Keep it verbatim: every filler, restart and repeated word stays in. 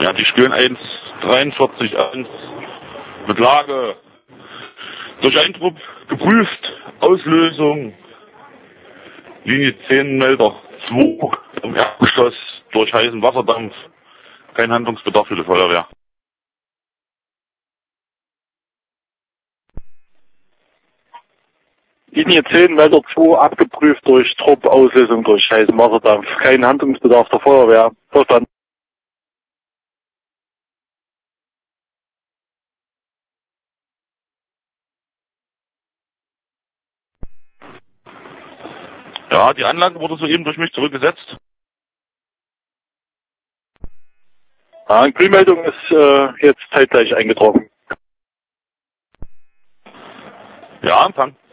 Ja, die Stöhn eins dreiundvierzig eins mit Lage durch Eintrupp geprüft, Auslösung Linie zehn Melder zwei im Erdgeschoss durch heißen Wasserdampf, kein Handlungsbedarf für die Feuerwehr. Linie zehn Melder zwei abgeprüft durch Trupp, Auslösung durch heißen Wasserdampf, kein Handlungsbedarf der Feuerwehr. Verstanden. Ja, die Anlage wurde soeben durch mich zurückgesetzt. Ja, Grünmeldung ist äh, jetzt zeitgleich eingetroffen. Ja, Empfang.